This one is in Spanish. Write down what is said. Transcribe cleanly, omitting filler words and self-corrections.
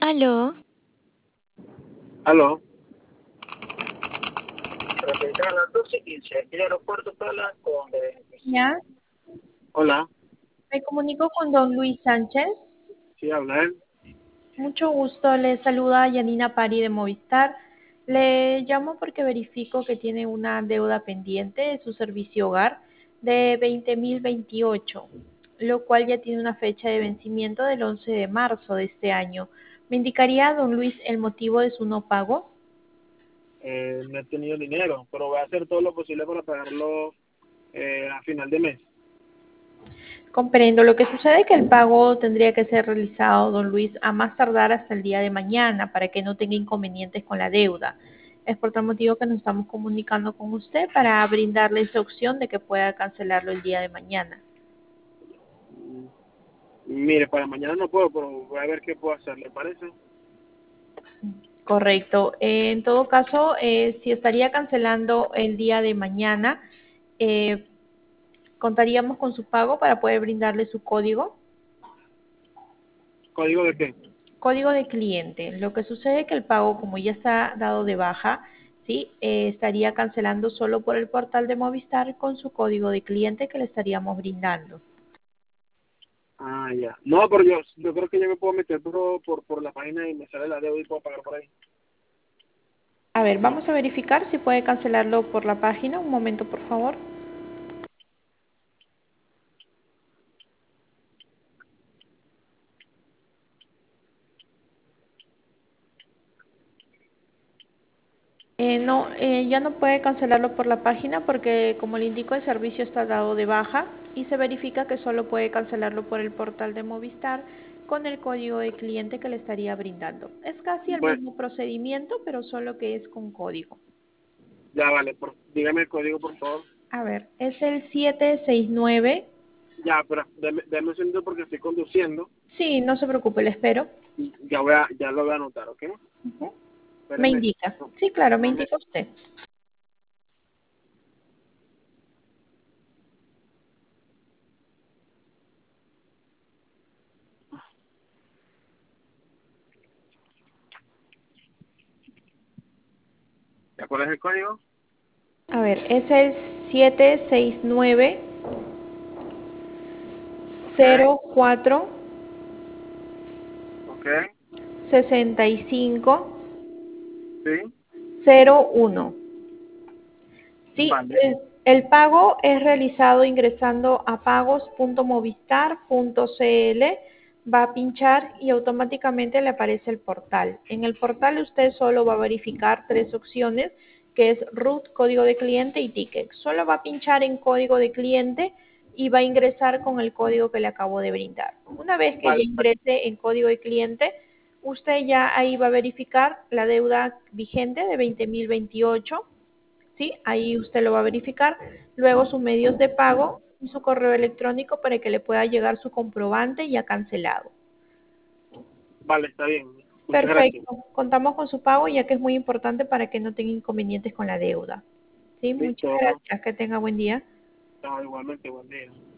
Aló, Aló. Referente a las 12:15, aquí el aeropuerto Pala con Ya, Hola, me comunico con don Luis Sánchez. sí, habla él. Mucho gusto, le saluda Yanina Pari de Movistar. Le llamo porque verifico que tiene una deuda pendiente de su servicio hogar de 20.028, lo cual ya tiene una fecha de vencimiento del 11 de marzo de este año. ¿Me indicaría, don Luis, el motivo de su no pago? No he tenido dinero, pero voy a hacer todo lo posible para pagarlo a final de mes. Comprendo. Lo que sucede es que el pago tendría que ser realizado, don Luis, a más tardar hasta el día de mañana para que no tenga inconvenientes con la deuda. Es por tal motivo que nos estamos comunicando con usted para brindarle esa opción de que pueda cancelarlo el día de mañana. Mire, para mañana no puedo, pero voy a ver qué puedo hacer, ¿le parece? Correcto. En todo caso, si estaría cancelando el día de mañana, eh, contaríamos con su pago para poder brindarle su código. ¿Código de qué? Código de cliente. Lo que sucede es que el pago, como ya está dado de baja, ¿sí? Estaría cancelando solo por el portal de Movistar con su código de cliente que le estaríamos brindando. Ah, ya. No, pero yo creo que yo me puedo meter por la página y me sale la deuda y puedo pagar por ahí. A ver, vamos a verificar si puede cancelarlo por la página. Un momento, por favor. No, ya no puede cancelarlo por la página porque, como le indico, el servicio está dado de baja y se verifica que solo puede cancelarlo por el portal de Movistar con el código de cliente que le estaría brindando. Es casi el Pues, mismo procedimiento, pero solo que es con código. ya vale, dígame el código, por favor. A ver, es el 769. Ya, pero déme un segundo porque estoy conduciendo. Sí, no se preocupe, le espero. Ya lo voy a anotar, ¿ok? Ujú. Me Espéreme. indica. No, Sí, claro, me no me... indica usted. ¿Ya cuál es el código? A ver, es el 769 Ok, 04 ok, 65 sí, 01. Sí, vale, el pago es realizado ingresando a pagos.movistar.cl. Va a pinchar y automáticamente le aparece el portal. En el portal usted solo va a verificar tres opciones, que es root, código de cliente y ticket. Solo va a pinchar en código de cliente y va a ingresar con el código que le acabo de brindar. Una vez que ya vale, ingrese en código de cliente, usted ya ahí va a verificar la deuda vigente de 20.028. ¿Sí? Ahí usted lo va a verificar. Luego sus medios de pago y su correo electrónico para que le pueda llegar su comprobante ya cancelado. vale, está bien. Muchas gracias. Perfecto. Contamos con su pago ya que es muy importante para que no tenga inconvenientes con la deuda. ¿Sí? Muchas Listo, gracias. Que tenga buen día. chao, igualmente, buen día.